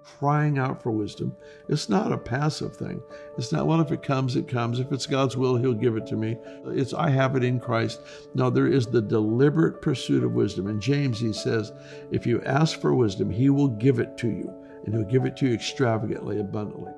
crying out for wisdom. It's not a passive thing. It's not, well, if it comes, it comes. If it's God's will, he'll give it to me. It's, I have it in Christ. No, there is the deliberate pursuit of wisdom. In James, he says, if you ask for wisdom, he will give it to you, and he'll give it to you extravagantly, abundantly.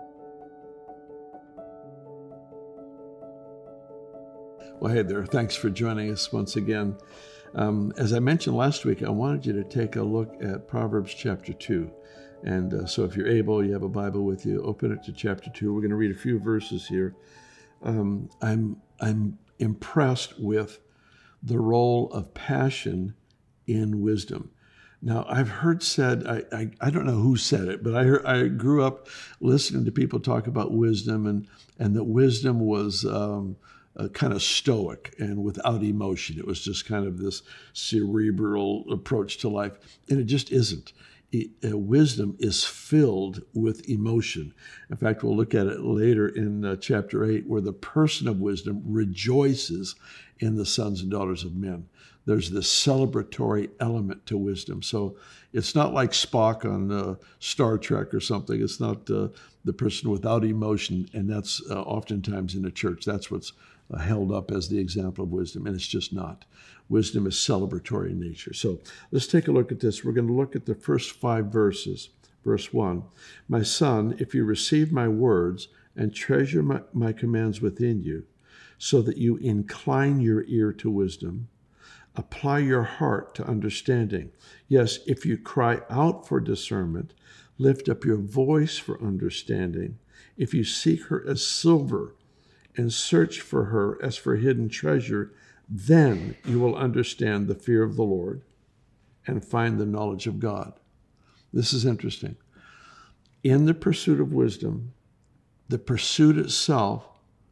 Well, hey there. Thanks for joining us once again. As I mentioned last week, I wanted you to take a look at Proverbs chapter 2. And so if you're able, you have a Bible with you, open it to chapter 2. We're going to read a few verses here. I'm impressed with the role of passion in wisdom. Now, I've heard said, I don't know who said it, but I grew up listening to people talk about wisdom and that wisdom was kind of stoic and without emotion. It was just kind of this cerebral approach to life, and it just isn't. Wisdom is filled with emotion. In fact, we'll look at it later in chapter 8, where the person of wisdom rejoices in the sons and daughters of men. There's this celebratory element to wisdom. So it's not like Spock on Star Trek or something. It's not the person without emotion, and that's oftentimes in the church. That's what's held up as the example of wisdom, and it's just not. Wisdom is celebratory in nature. So let's take a look at this. We're going to look at the first 5 verses. Verse 1, my son, if you receive my words and treasure my commands within you, so that you incline your ear to wisdom, apply your heart to understanding. Yes, if you cry out for discernment, lift up your voice for understanding. If you seek her as silver and search for her as for hidden treasure, then you will understand the fear of the Lord and find the knowledge of God. This is interesting. In the pursuit of wisdom, the pursuit itself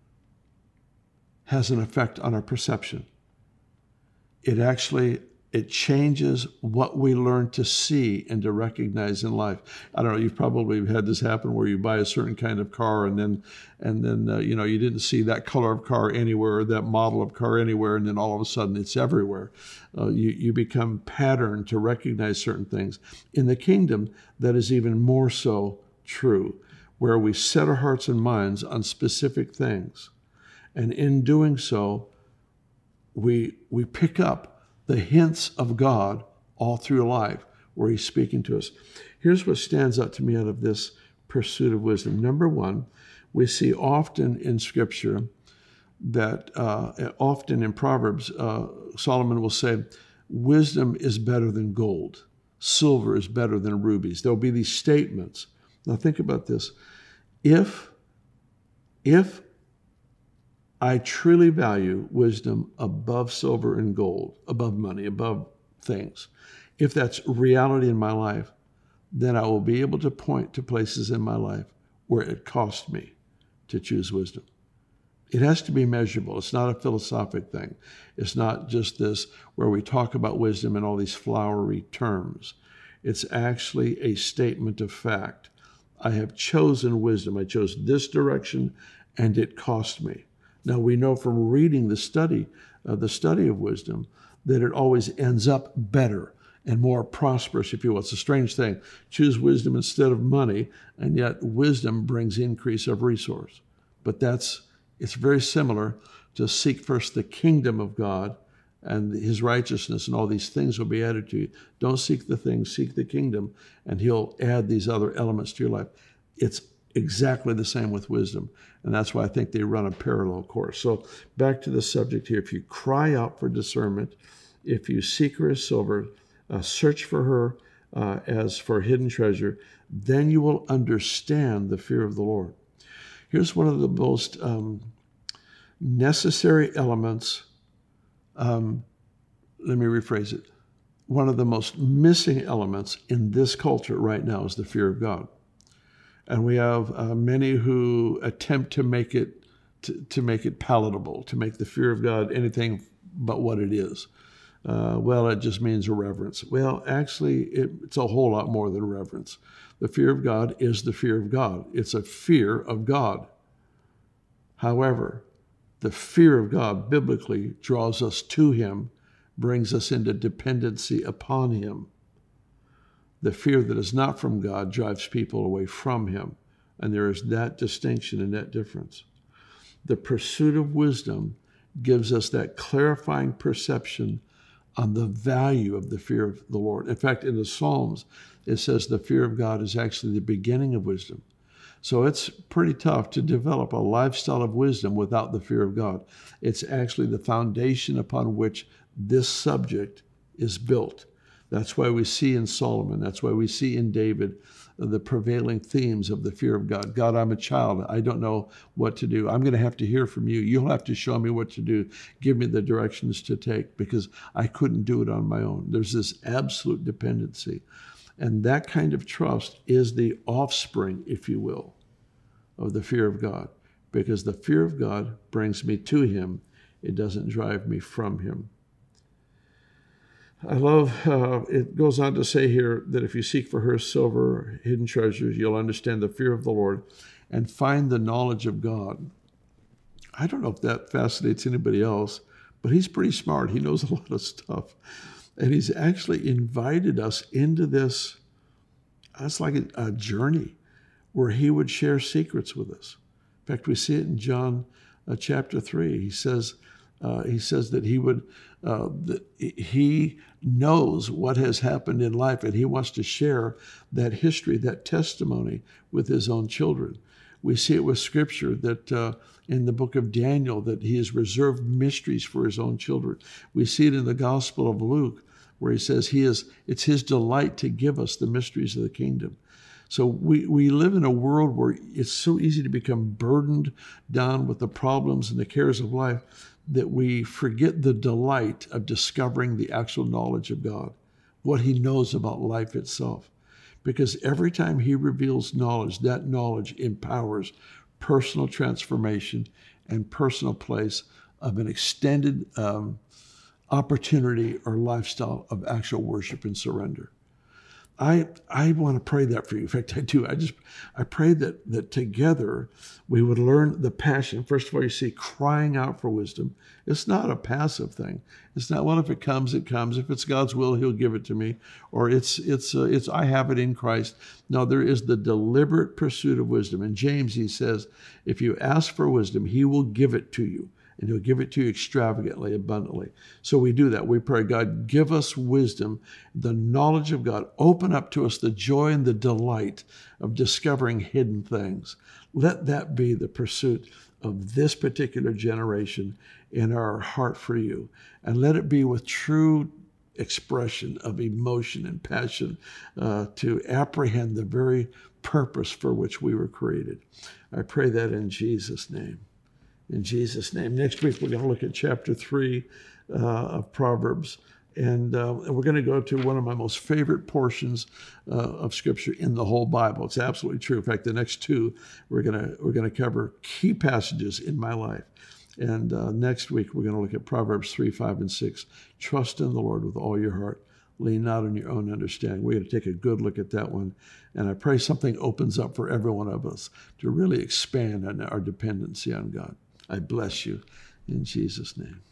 has an effect on our perception. It changes what we learn to see and to recognize in life. I don't know, you've probably had this happen where you buy a certain kind of car and then you didn't see that color of car anywhere or that model of car anywhere, and then all of a sudden it's everywhere. You become patterned to recognize certain things. In the kingdom, that is even more so true, where we set our hearts and minds on specific things. And in doing so, we pick up the hints of God all through life where he's speaking to us. Here's what stands out to me out of this pursuit of wisdom. Number one, we see often in Scripture that often in Proverbs, Solomon will say, wisdom is better than gold. Silver is better than rubies. There'll be these statements. Now think about this. If I truly value wisdom above silver and gold, above money, above things. If that's reality in my life, then I will be able to point to places in my life where it cost me to choose wisdom. It has to be measurable. It's not a philosophic thing. It's not just this where we talk about wisdom in all these flowery terms. It's actually a statement of fact. I have chosen wisdom. I chose this direction, and it cost me. Now, we know from reading the study of wisdom that it always ends up better and more prosperous, if you will. It's a strange thing. Choose wisdom instead of money, and yet wisdom brings increase of resource. But it's very similar to seek first the kingdom of God and his righteousness, and all these things will be added to you. Don't seek the things, seek the kingdom, and he'll add these other elements to your life. It's exactly the same with wisdom. And that's why I think they run a parallel course. So back to the subject here. If you cry out for discernment, if you seek her as silver, search for her as for hidden treasure, then you will understand the fear of the Lord. Here's one of the most necessary elements. Let me rephrase it. One of the most missing elements in this culture right now is the fear of God. And we have many who attempt to make it palatable, to make the fear of God anything but what it is. Well, it just means reverence. Well, actually, it's a whole lot more than reverence. The fear of God is the fear of God. It's a fear of God. However, the fear of God biblically draws us to him, brings us into dependency upon him. The fear that is not from God drives people away from him. And there is that distinction and that difference. The pursuit of wisdom gives us that clarifying perception on the value of the fear of the Lord. In fact, in the Psalms, it says the fear of God is actually the beginning of wisdom. So it's pretty tough to develop a lifestyle of wisdom without the fear of God. It's actually the foundation upon which this subject is built. That's why we see in Solomon, that's why we see in David, the prevailing themes of the fear of God. God, I'm a child. I don't know what to do. I'm going to have to hear from you. You'll have to show me what to do. Give me the directions to take because I couldn't do it on my own. There's this absolute dependency. And that kind of trust is the offspring, if you will, of the fear of God, because the fear of God brings me to him. It doesn't drive me from him. I love, it goes on to say here that if you seek for her silver, hidden treasures, you'll understand the fear of the Lord and find the knowledge of God. I don't know if that fascinates anybody else, but he's pretty smart. He knows a lot of stuff. And he's actually invited us into this, it's like a journey where he would share secrets with us. In fact, we see it in John chapter 3. He says that he would, that he knows what has happened in life, and he wants to share that history, that testimony with his own children. We see it with Scripture that in the book of Daniel that he has reserved mysteries for his own children. We see it in the Gospel of Luke where he says it's his delight to give us the mysteries of the kingdom. So we live in a world where it's so easy to become burdened down with the problems and the cares of life that we forget the delight of discovering the actual knowledge of God, what he knows about life itself. Because every time he reveals knowledge, that knowledge empowers personal transformation and personal place of an extended opportunity or lifestyle of actual worship and surrender. I want to pray that for you. In fact, I do. I pray that together we would learn the passion. First of all, you see, crying out for wisdom. It's not a passive thing. It's not, well, if it comes, it comes. If it's God's will, he'll give it to me. Or it's I have it in Christ. No, there is the deliberate pursuit of wisdom. In James, he says, if you ask for wisdom, he will give it to you. And he'll give it to you extravagantly, abundantly. So we do that. We pray, God, give us wisdom, the knowledge of God. Open up to us the joy and the delight of discovering hidden things. Let that be the pursuit of this particular generation in our heart for you. And let it be with true expression of emotion and passion to apprehend the very purpose for which we were created. I pray that in Jesus' name. In Jesus' name. Next week, we're going to look at chapter 3 of Proverbs. And we're going to go to one of my most favorite portions of Scripture in the whole Bible. It's absolutely true. In fact, the next two, we're going to cover key passages in my life. And next week, we're going to look at Proverbs 3, 5, and 6. Trust in the Lord with all your heart. Lean not on your own understanding. We're going to take a good look at that one. And I pray something opens up for every one of us to really expand on our dependency on God. I bless you in Jesus' name.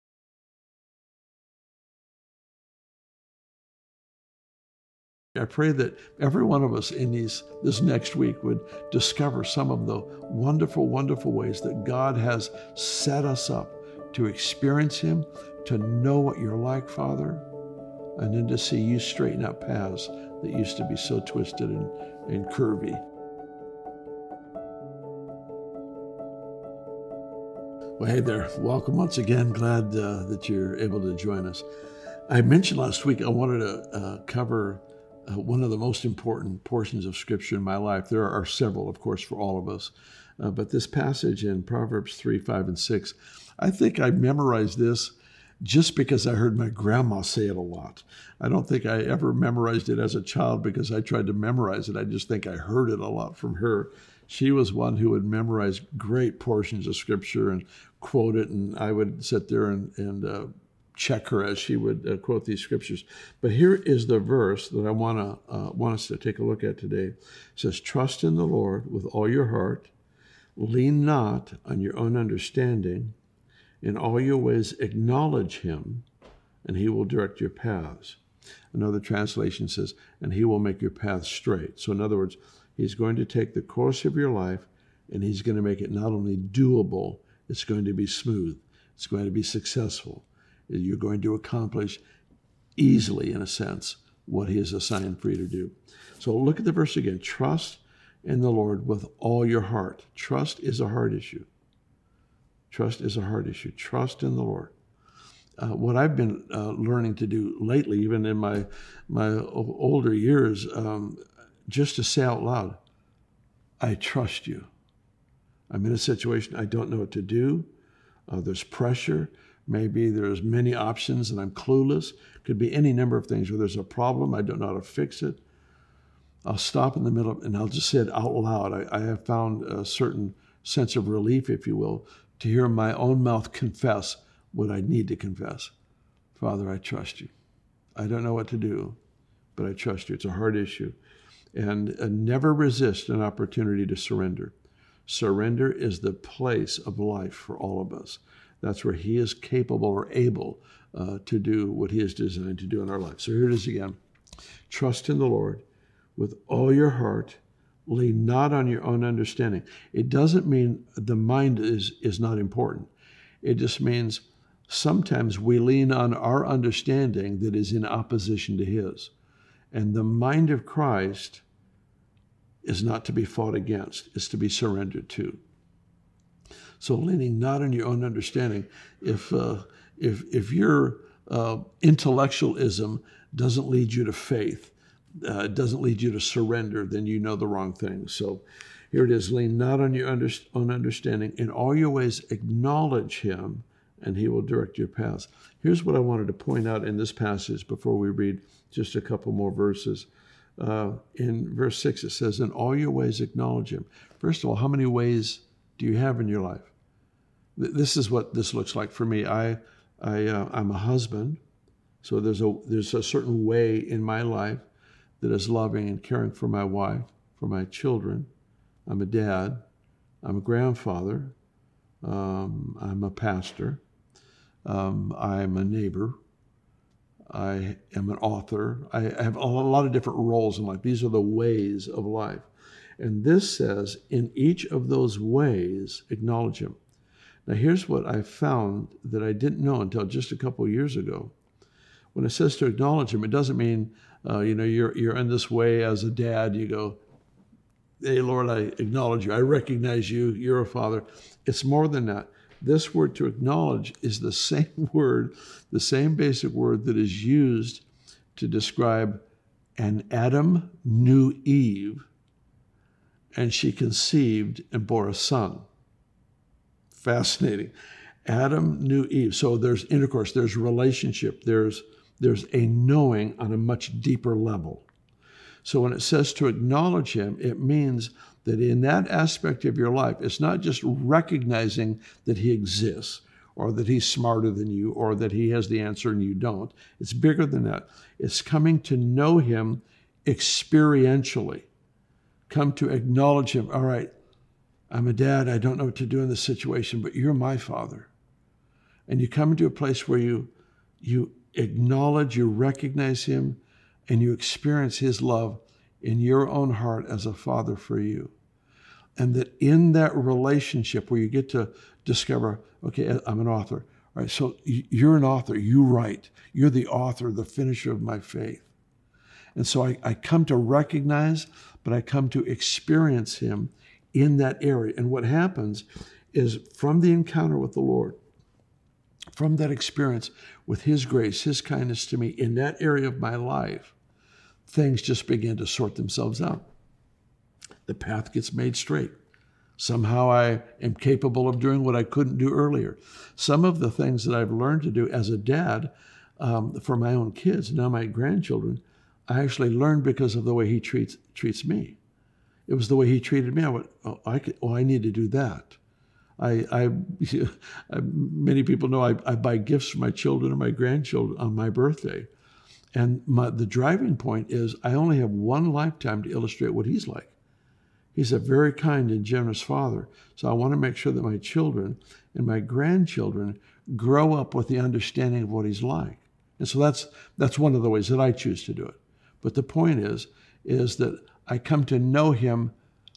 I pray that every one of us in this next week would discover some of the wonderful, wonderful ways that God has set us up to experience him, to know what you're like, Father, and then to see you straighten out paths that used to be so twisted and curvy. Well, hey there. Welcome once again. Glad that you're able to join us. I mentioned last week I wanted to cover one of the most important portions of Scripture in my life. There are several, of course, for all of us. But this passage in Proverbs 3, 5, and 6, I think I memorized this just because I heard my grandma say it a lot. I don't think I ever memorized it as a child because I tried to memorize it. I just think I heard it a lot from her. She was one who would memorize great portions of Scripture and quote it, and I would sit there and check her as she would quote these Scriptures. But here is the verse that I want us to take a look at today. It says, trust in the Lord with all your heart. Lean not on your own understanding. In all your ways acknowledge him, and he will direct your paths. Another translation says, and he will make your path straight. So in other words, he's going to take the course of your life and he's going to make it not only doable, it's going to be smooth. It's going to be successful. You're going to accomplish easily, in a sense, what he has assigned for you to do. So look at the verse again. Trust in the Lord with all your heart. Trust is a heart issue. Trust is a heart issue. Trust in the Lord. What I've been learning to do lately, even in my older years, just to say out loud, I trust you. I'm in a situation I don't know what to do. There's pressure. Maybe there's many options and I'm clueless. Could be any number of things where there's a problem. I don't know how to fix it. I'll stop in the middle and I'll just say it out loud. I have found a certain sense of relief, if you will, to hear my own mouth confess what I need to confess. Father, I trust you. I don't know what to do, but I trust you. It's a hard issue. And never resist an opportunity to surrender. Surrender is the place of life for all of us. That's where he is capable or able to do what he is designed to do in our life. So here it is again. Trust in the Lord with all your heart. Lean not on your own understanding. It doesn't mean the mind is not important. It just means sometimes we lean on our understanding that is in opposition to his. And the mind of Christ is not to be fought against. It's to be surrendered to. So leaning not on your own understanding, if your intellectualism doesn't lead you to faith, doesn't lead you to surrender, then you know the wrong thing. So here it is, lean not on your own understanding. In all your ways acknowledge him, and he will direct your paths. Here's what I wanted to point out in this passage before we read just a couple more verses. In verse 6, it says, in all your ways acknowledge him. First of all, how many ways do you have in your life? This is what this looks like for me. I'm a husband, so there's a certain way in my life that is loving and caring for my wife, for my children. I'm a dad. I'm a grandfather. I'm a pastor. I'm a neighbor. I am an author. I have a lot of different roles in life. These are the ways of life. And this says, in each of those ways, acknowledge him. Now, here's what I found that I didn't know until just a couple of years ago. When it says to acknowledge him, it doesn't mean, you're in this way as a dad. You go, hey, Lord, I acknowledge you. I recognize you. You're a father. It's more than that. This word to acknowledge is the same word, the same basic word that is used to describe and Adam knew Eve, and she conceived and bore a son. Fascinating. Adam knew Eve. So there's intercourse, there's relationship, there's a knowing on a much deeper level. So when it says to acknowledge him, it means that in that aspect of your life, it's not just recognizing that he exists or that he's smarter than you or that he has the answer and you don't. It's bigger than that. It's coming to know him experientially. Come to acknowledge him. All right, I'm a dad. I don't know what to do in this situation, but you're my father. And you come into a place where you acknowledge, you recognize him, and you experience his love in your own heart as a father for you. And that in that relationship where you get to discover, okay, I'm an author. All right, so you're an author. You write. You're the author, the finisher of my faith. And so I come to recognize, but I come to experience him in that area. And what happens is from the encounter with the Lord, from that experience with his grace, his kindness to me in that area of my life, things just begin to sort themselves out. The path gets made straight. Somehow I am capable of doing what I couldn't do earlier. Some of the things that I've learned to do as a dad for my own kids, now my grandchildren, I actually learned because of the way he treats me. It was the way he treated me. I went, I need to do that. Many people know I buy gifts for my children and my grandchildren on my birthday. And the driving point is I only have one lifetime to illustrate what he's like. He's a very kind and generous father. So I want to make sure that my children and my grandchildren grow up with the understanding of what he's like. And so that's one of the ways that I choose to do it. But the point is that I come to know him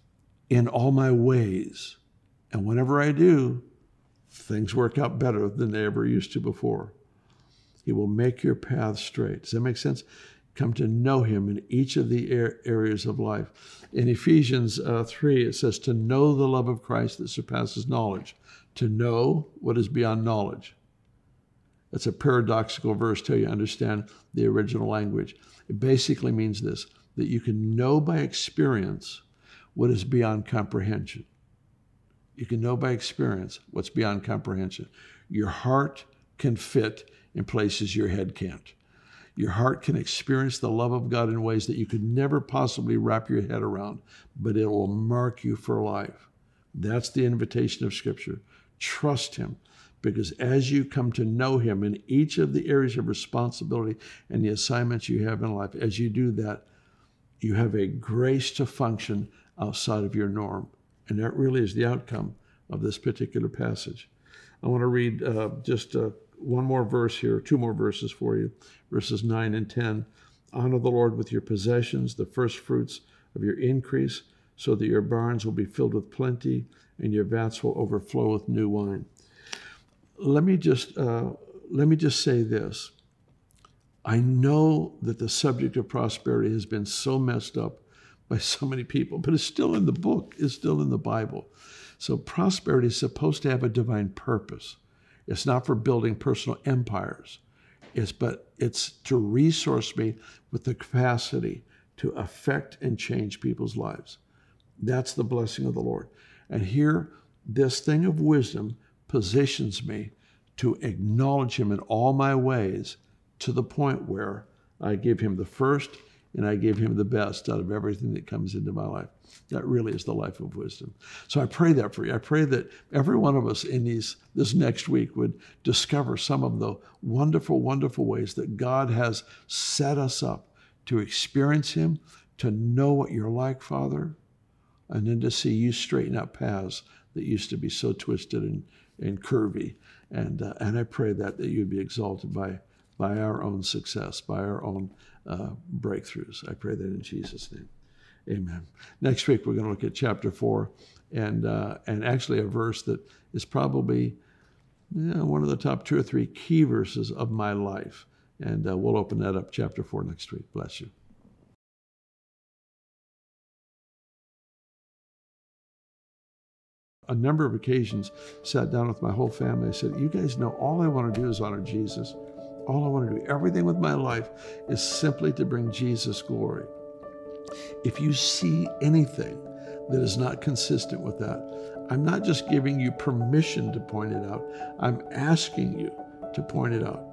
in all my ways. And whenever I do, things work out better than they ever used to before. He will make your path straight. Does that make sense? Come to know him in each of the areas of life. In Ephesians 3, it says, to know the love of Christ that surpasses knowledge. To know what is beyond knowledge. That's a paradoxical verse till you understand the original language. It basically means this, that you can know by experience what is beyond comprehension. You can know by experience what's beyond comprehension. Your heart can fit in places your head can't. Your heart can experience the love of God in ways that you could never possibly wrap your head around, but it will mark you for life. That's the invitation of Scripture. Trust him, because as you come to know him in each of the areas of responsibility and the assignments you have in life, as you do that, you have a grace to function outside of your norm. And that really is the outcome of this particular passage. I want to read just one more verse here, two more verses for you, verses 9 and 10. Honor the Lord with your possessions, the first fruits of your increase, so that your barns will be filled with plenty and your vats will overflow with new wine. Let me just say this. I know that the subject of prosperity has been so messed up by so many people, but it's still in the book, it's still in the Bible. So prosperity is supposed to have a divine purpose. It's not for building personal empires. But it's to resource me with the capacity to affect and change people's lives. That's the blessing of the Lord. And here, this thing of wisdom positions me to acknowledge him in all my ways to the point where I give him the first and I give him the best out of everything that comes into my life. That really is the life of wisdom. So I pray that for you. I pray that every one of us in this next week would discover some of the wonderful, wonderful ways that God has set us up to experience him, to know what you're like, Father, and then to see you straighten out paths that used to be so twisted and curvy. And I pray that you'd be exalted by our own success, by our own breakthroughs. I pray that in Jesus' name. Amen. Next week, we're going to look at chapter 4 and actually a verse that is probably one of the top 2 or 3 key verses of my life. And we'll open that up, chapter 4, next week. Bless you. A number of occasions, sat down with my whole family. I said, you guys know all I want to do is honor Jesus. All I want to do, everything with my life is simply to bring Jesus glory. If you see anything that is not consistent with that, I'm not just giving you permission to point it out. I'm asking you to point it out.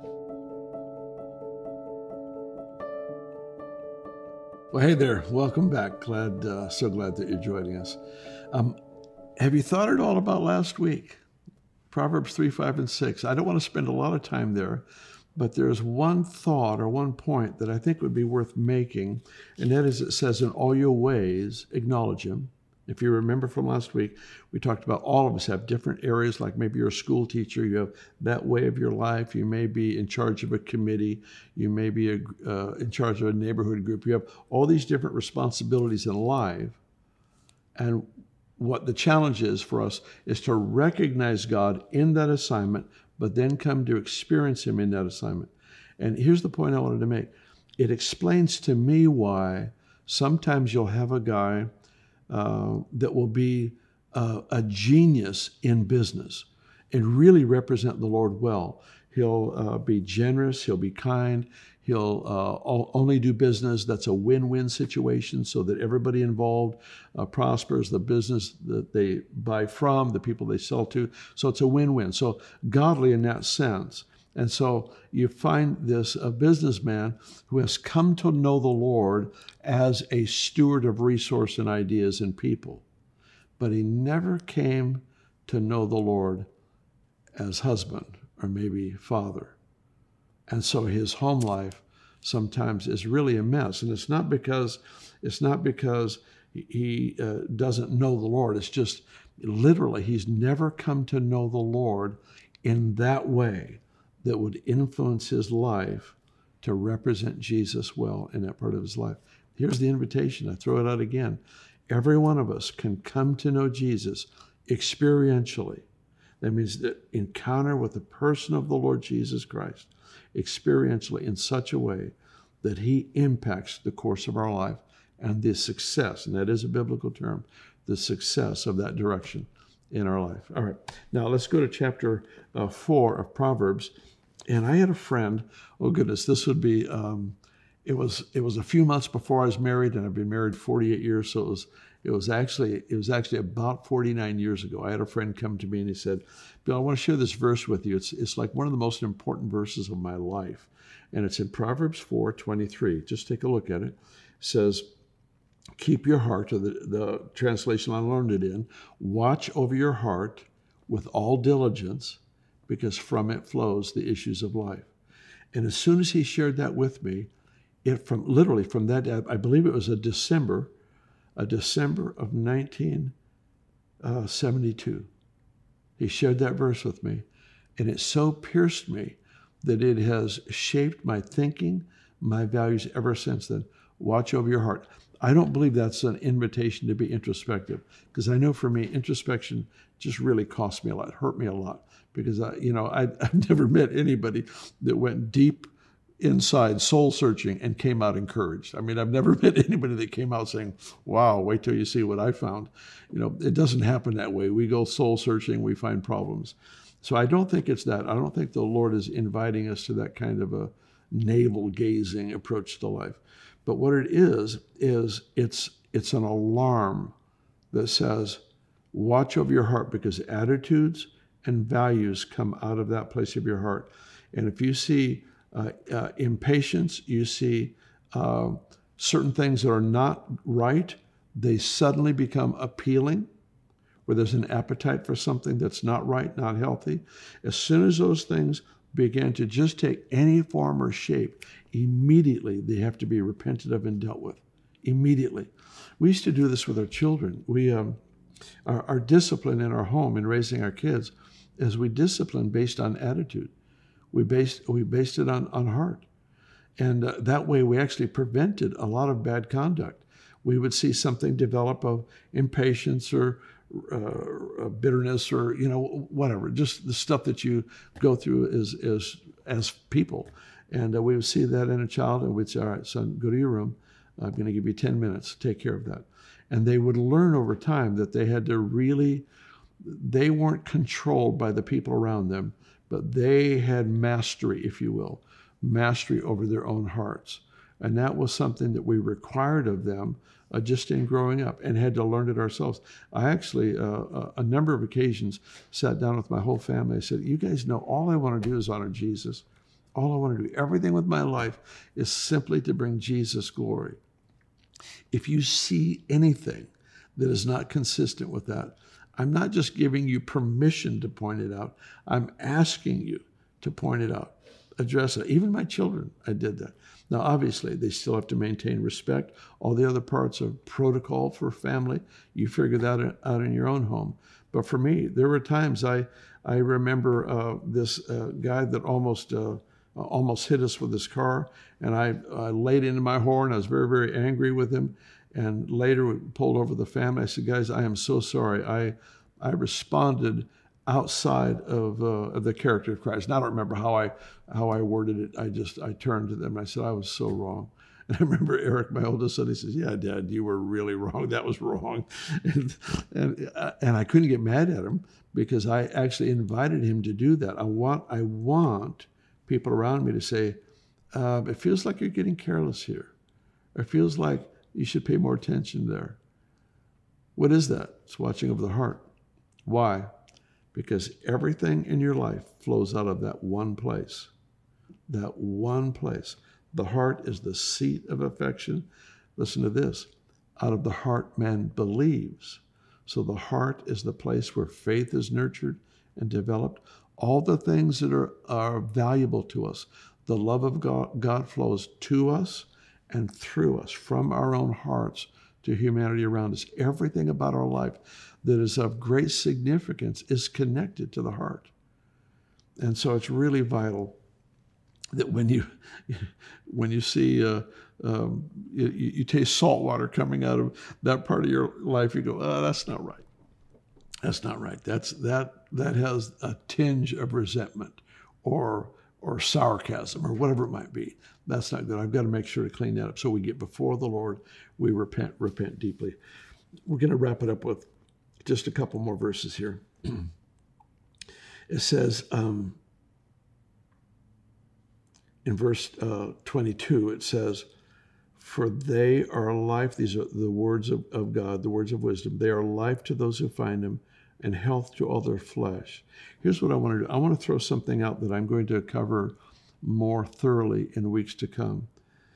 Well, hey there. Welcome back. So glad that you're joining us. Have you thought at all about last week? Proverbs 3, 5, and 6. I don't want to spend a lot of time there, but there's one thought or one point that I think would be worth making, and that is it says, in all your ways, acknowledge him. If you remember from last week, we talked about all of us have different areas, like maybe you're a school teacher, you have that way of your life, you may be in charge of a committee, you may be in charge of a neighborhood group, you have all these different responsibilities in life, and what the challenge is for us is to recognize God in that assignment, but then come to experience him in that assignment. And here's the point I wanted to make. It explains to me why sometimes you'll have a guy that will be a genius in business and really represent the Lord well. He'll be generous, he'll be kind, he'll only do business that's a win-win situation so that everybody involved prospers, the business that they buy from, the people they sell to. So it's a win-win. So godly in that sense. And so you find this a businessman who has come to know the Lord as a steward of resource and ideas and people. But he never came to know the Lord as husband or maybe father. And so his home life sometimes is really a mess. And it's not because he doesn't know the Lord. It's just literally he's never come to know the Lord in that way. that would influence his life to represent Jesus well in that part of his life. Here's the invitation. I throw it out again. Every one of us can come to know Jesus experientially. That means that encounter with the person of the Lord Jesus Christ experientially in such a way that he impacts the course of our life and the success, and that is a biblical term, the success of that direction in our life. All right, now let's go to chapter 4 of Proverbs. And I had a friend, oh goodness, this would be, it was a few months before I was married, and I've been married 48 years, so it was actually about 49 years ago. I had a friend come to me and he said, Bill, I want to share this verse with you. It's like one of the most important verses of my life. And it's in Proverbs 4:23. Just take a look at it. It says, keep your heart, or the translation I learned it in, watch over your heart with all diligence, because from it flows the issues of life. And as soon as he shared that with me, literally from that day, I believe it was a December of 1972. He shared that verse with me, and it so pierced me that it has shaped my thinking, my values ever since then. Watch over your heart. I don't believe that's an invitation to be introspective, because I know for me, introspection just really cost me a lot, hurt me a lot, because I've never met anybody that went deep inside, soul searching, and came out encouraged. I mean, I've never met anybody that came out saying, wow, wait till you see what I found. It doesn't happen that way. We go soul searching, we find problems. So I don't think it's that. I don't think the Lord is inviting us to that kind of a navel-gazing approach to life. But what it is it's an alarm that says, watch over your heart, because attitudes and values come out of that place of your heart. And if you see impatience, you see certain things that are not right, they suddenly become appealing, where there's an appetite for something that's not right, not healthy. As soon as those things begin to just take any form or shape, immediately they have to be repented of and dealt with. Immediately. We used to do this with our children. Our discipline in our home in raising our kids is we discipline based on attitude. We based it on heart. And that way we actually prevented a lot of bad conduct. We would see something develop of impatience or bitterness or, whatever, just the stuff that you go through as people. And we would see that in a child, and we'd say, all right, son, go to your room. I'm going to give you 10 minutes. Take care of that. And they would learn over time that they had to they weren't controlled by the people around them, but they had mastery, if you will, mastery over their own hearts. And that was something that we required of them just in growing up, and had to learn it ourselves. I actually, a number of occasions, sat down with my whole family. I said, you guys know all I want to do is honor Jesus. All I want to do, everything with my life, is simply to bring Jesus glory. If you see anything that is not consistent with that, I'm not just giving you permission to point it out. I'm asking you to point it out, address it. Even my children, I did that. Now, obviously, they still have to maintain respect. All the other parts of protocol for family, you figure that out in your own home. But for me, there were times I remember this guy that almost hit us with his car, and I laid into my horn. I was very, very angry with him. And later we pulled over the family. I said, guys, I am so sorry. I responded outside of the character of Christ. And I don't remember how I worded it. I turned to them and I said, I was so wrong. And I remember Eric, my oldest son, he says, yeah, Dad, you were really wrong. That was wrong. And I couldn't get mad at him, because I actually invited him to do that. I want people around me to say, it feels like you're getting careless here. It feels like you should pay more attention there. What is that? It's watching over the heart. Why? Because everything in your life flows out of that one place. That one place. The heart is the seat of affection. Listen to this. Out of the heart man believes. So the heart is the place where faith is nurtured and developed. All the things that are valuable to us. The love of God flows to us and through us, from our own hearts to humanity around us. Everything about our life that is of great significance is connected to the heart. And so it's really vital that when you see you taste salt water coming out of that part of your life, you go, oh, that's not right. That's not right. That has a tinge of resentment or sarcasm or whatever it might be. That's not good. I've got to make sure to clean that up. So we get before the Lord, we repent deeply. We're going to wrap it up with just a couple more verses here. It says in verse 22, it says, for they are life. These are the words of God, the words of wisdom. They are life to those who find them and health to all their flesh. Here's what I want to do. I want to throw something out that I'm going to cover more thoroughly in weeks to come.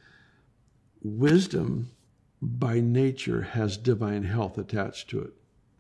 Wisdom by nature has divine health attached to it.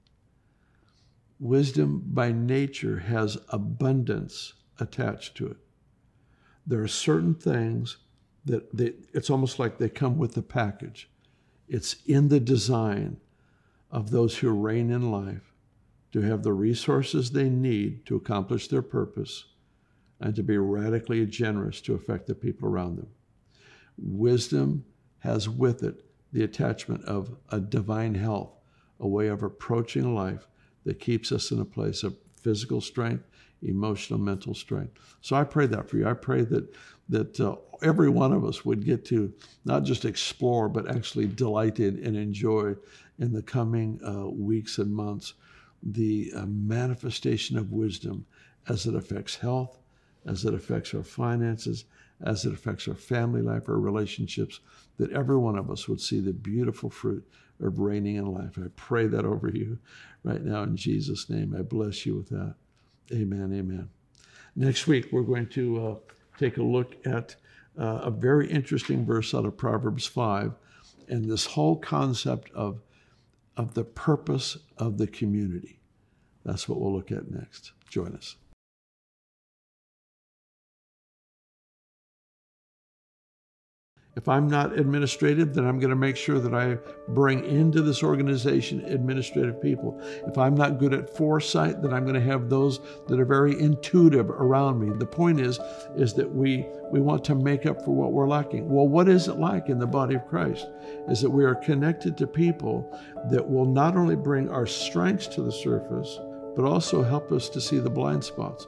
Wisdom by nature has abundance attached to it. There are certain things that it's almost like they come with the package. It's in the design of those who reign in life to have the resources they need to accomplish their purpose and to be radically generous to affect the people around them. Wisdom has with it the attachment of a divine health, a way of approaching life that keeps us in a place of physical strength, emotional, mental strength. So I pray that for you. I pray that every one of us would get to not just explore, but actually delight in and enjoy in the coming weeks and months the manifestation of wisdom as it affects health, as it affects our finances, as it affects our family life, our relationships, that every one of us would see the beautiful fruit of reigning in life. I pray that over you right now in Jesus' name. I bless you with that. Amen, amen. Next week, we're going to take a look at a very interesting verse out of Proverbs 5 and this whole concept of the purpose of the community. That's what we'll look at next. Join us. If I'm not administrative, then I'm going to make sure that I bring into this organization administrative people. If I'm not good at foresight, then I'm going to have those that are very intuitive around me. The point is that we want to make up for what we're lacking. Well, what is it like in the body of Christ? Is that we are connected to people that will not only bring our strengths to the surface, but also help us to see the blind spots.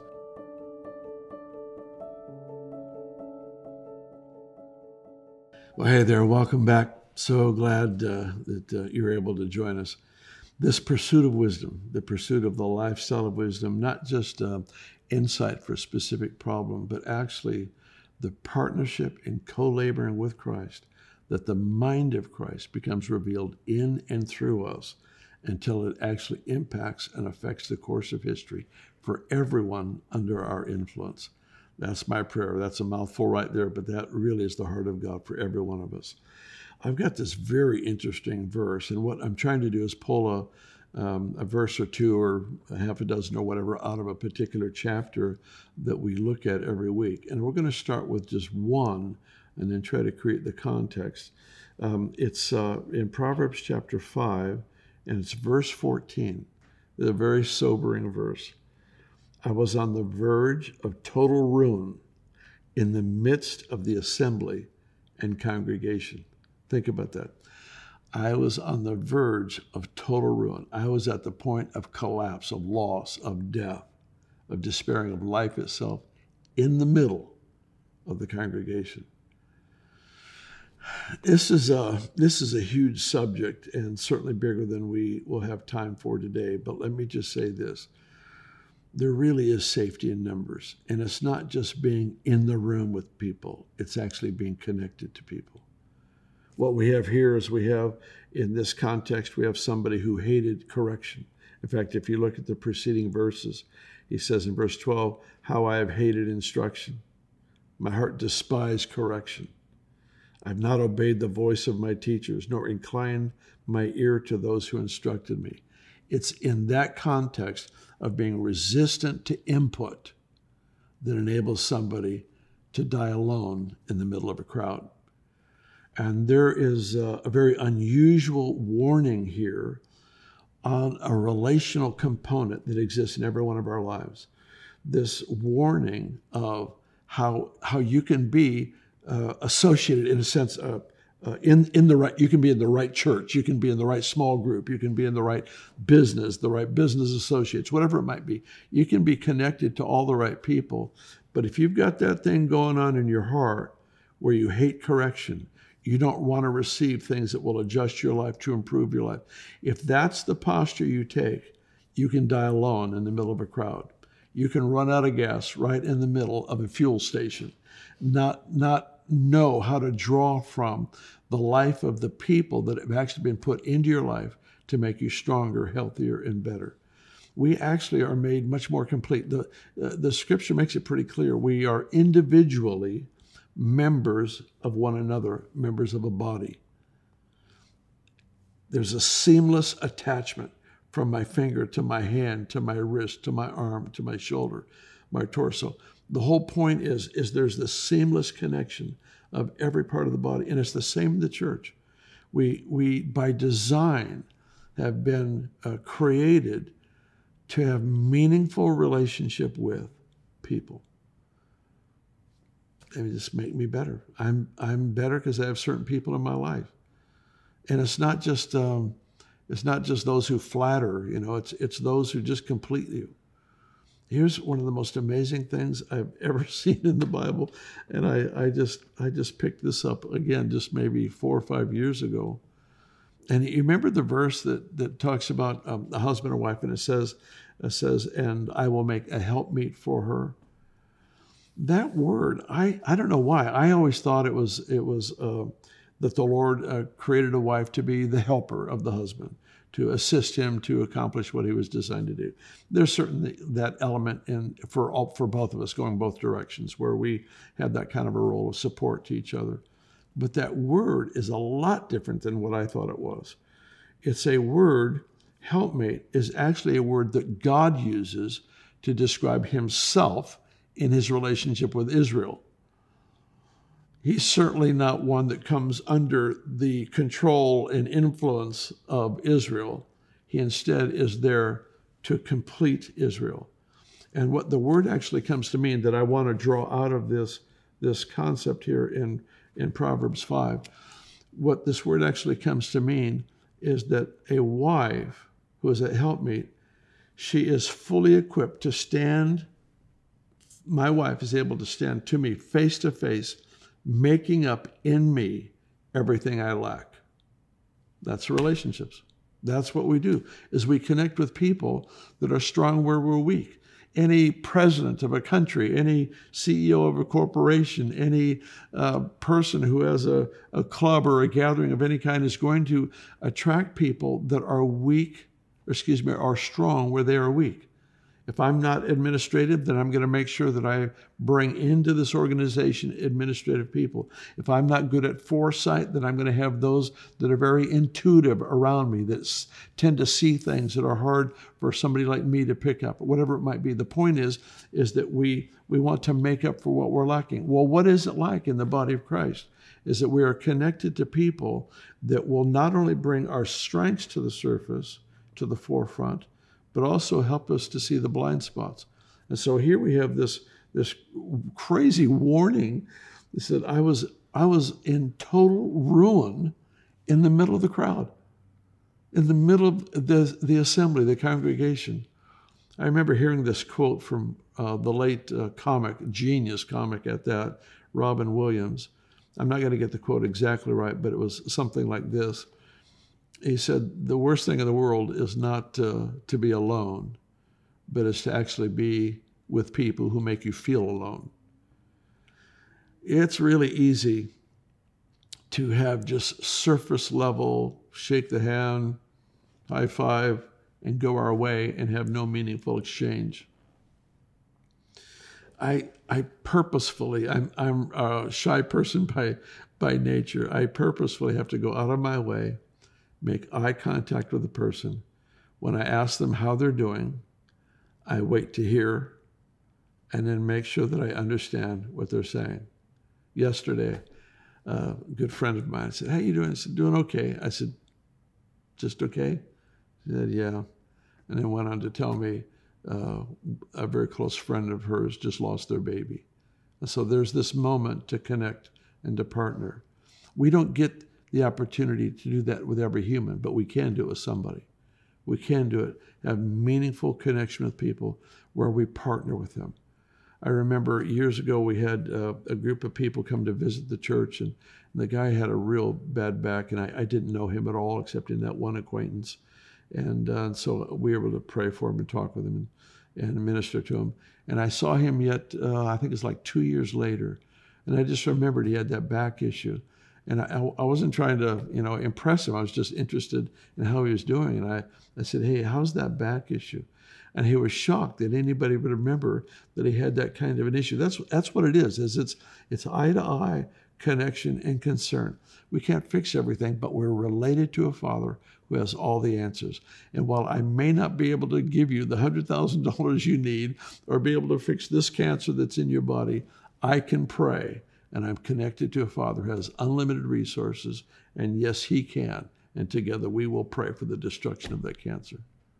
Well, hey there, welcome back. So glad that you're able to join us. This pursuit of wisdom, the pursuit of the lifestyle of wisdom, not just insight for a specific problem, but actually the partnership and co-laboring with Christ, that the mind of Christ becomes revealed in and through us until it actually impacts and affects the course of history for everyone under our influence. That's my prayer. That's a mouthful right there, but that really is the heart of God for every one of us. I've got this very interesting verse, and what I'm trying to do is pull a verse or two or a half a dozen or whatever out of a particular chapter that we look at every week. And we're going to start with just one and then try to create the context. It's in Proverbs chapter 5, and it's verse 14. It's a very sobering verse. I was on the verge of total ruin in the midst of the assembly and congregation. Think about that. I was on the verge of total ruin. I was at the point of collapse, of loss, of death, of despairing of life itself in the middle of the congregation. This is a huge subject and certainly bigger than we will have time for today. But let me just say this. There really is safety in numbers. And it's not just being in the room with people. It's actually being connected to people. What we have here is we have, in this context, we have somebody who hated correction. In fact, if you look at the preceding verses, he says in verse 12, how I have hated instruction. My heart despised correction. I've not obeyed the voice of my teachers, nor inclined my ear to those who instructed me. It's in that context of being resistant to input that enables somebody to die alone in the middle of a crowd. And there is a very unusual warning here on a relational component that exists in every one of our lives. this warning of how you can be associated in a sense in the right. You can be in the right church. You can be in the right small group. You can be in the right business associates, whatever it might be. You can be connected to all the right people. But if you've got that thing going on in your heart where you hate correction, you don't want to receive things that will adjust your life to improve your life. If that's the posture you take, you can die alone in the middle of a crowd. You can run out of gas right in the middle of a fuel station, not know how to draw from the life of the people that have actually been put into your life to make you stronger, healthier, and better. We actually are made much more complete. The scripture makes it pretty clear. We are individually members of one another, members of a body. There's a seamless attachment from my finger to my hand, to my wrist, to my arm, to my shoulder, my torso. The whole point is there's this seamless connection of every part of the body, and it's the same in the church. We by design have been created to have meaningful relationship with people. They just make me better. I'm better because I have certain people in my life, and it's not just those who flatter. It's those who just complete you. Here's one of the most amazing things I've ever seen in the Bible, and I just picked this up again just maybe 4 or 5 years ago. And you remember the verse that talks about a husband or wife, and it says, "And I will make a helpmeet for her." That word, I don't know why. I always thought it was that the Lord created a wife to be the helper of the husband, to assist him to accomplish what he was designed to do. There's certainly that element for both of us, going both directions, where we have that kind of a role of support to each other. But that word is a lot different than what I thought it was. It's a word, helpmate, is actually a word that God uses to describe himself in his relationship with Israel. He's certainly not one that comes under the control and influence of Israel. He instead is there to complete Israel. And what the word actually comes to mean, that I want to draw out of this concept here in Proverbs 5, what this word actually comes to mean is that a wife who is a helpmeet, she is fully equipped to stand. My wife is able to stand to me face to face, making up in me everything I lack. That's relationships. That's what we do, is we connect with people that are strong where we're weak. Any president of a country, any CEO of a corporation, any person who has a club or a gathering of any kind is going to attract people that are are strong where they are weak. If I'm not administrative, then I'm going to make sure that I bring into this organization administrative people. If I'm not good at foresight, then I'm going to have those that are very intuitive around me, that tend to see things that are hard for somebody like me to pick up, whatever it might be. The point is that we want to make up for what we're lacking. Well, what is it like in the body of Christ? Is that we are connected to people that will not only bring our strengths to the surface, to the forefront, but also help us to see the blind spots. And so here we have this crazy warning that said I was in total ruin in the middle of the crowd, in the middle of the assembly, the congregation. I remember hearing this quote from the late genius comic at that, Robin Williams. I'm not going to get the quote exactly right, but it was something like this. He said, the worst thing in the world is not to be alone, but it's to actually be with people who make you feel alone. It's really easy to have just surface level, shake the hand, high five, and go our way and have no meaningful exchange. I purposefully, I'm a shy person by nature. I purposefully have to go out of my way, make eye contact with the person. When I ask them how they're doing, I wait to hear and then make sure that I understand what they're saying. Yesterday, a good friend of mine said, "How you doing?" I said, "Doing okay." I said, "Just okay?" He said, "Yeah." And then went on to tell me a very close friend of hers just lost their baby. And so there's this moment to connect and to partner. We don't get the opportunity to do that with every human, but we can do it with somebody. We can do it, have meaningful connection with people where we partner with them. I remember years ago we had a group of people come to visit the church, and the guy had a real bad back, and I didn't know him at all except in that one acquaintance. And so we were able to pray for him and talk with him and minister to him. And I saw him yet, I think it's like 2 years later, and I just remembered he had that back issue. And I wasn't trying to, impress him. I was just interested in how he was doing. And I said, hey, how's that back issue? And he was shocked that anybody would remember that he had that kind of an issue. That's what it is it's eye-to-eye connection and concern. We can't fix everything, but we're related to a Father who has all the answers. And while I may not be able to give you the $100,000 you need or be able to fix this cancer that's in your body, I can pray. And I'm connected to a Father who has unlimited resources, and yes, he can. And together we will pray for the destruction of that cancer.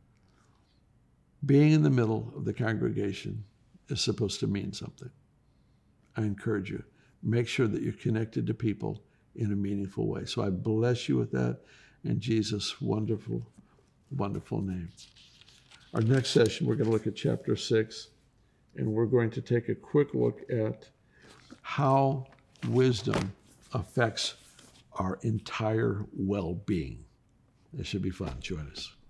Being in the middle of the congregation is supposed to mean something. I encourage you, make sure that you're connected to people in a meaningful way. So I bless you with that in Jesus' wonderful, wonderful name. Our next session, we're going to look at chapter 6, and we're going to take a quick look at how wisdom affects our entire well-being. It should be fun. Join us.